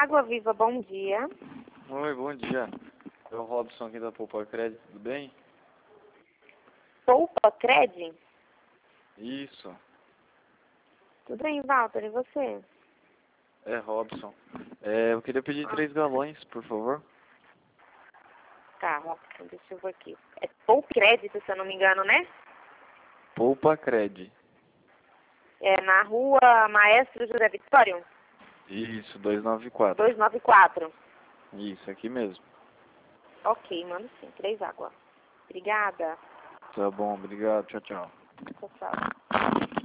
Água Viva, bom dia. Oi, bom dia. É o Robson aqui da Poupa Crédito, tudo bem? Poupa Cred? Isso, Tudo bem, Walter, e você? é Robson. Eu queria pedir 3 galões, por favor. Tá, Robson, deixa eu ver aqui. É Poupa Crédito, se eu não me engano, né? Poupa Crédito. É na rua Maestro José Vitório, Isso, 294. 294. Isso, aqui mesmo. Ok, mando sim, 3 água. Obrigada. Tá bom, obrigado. Tchau, tchau. Tchau, tchau.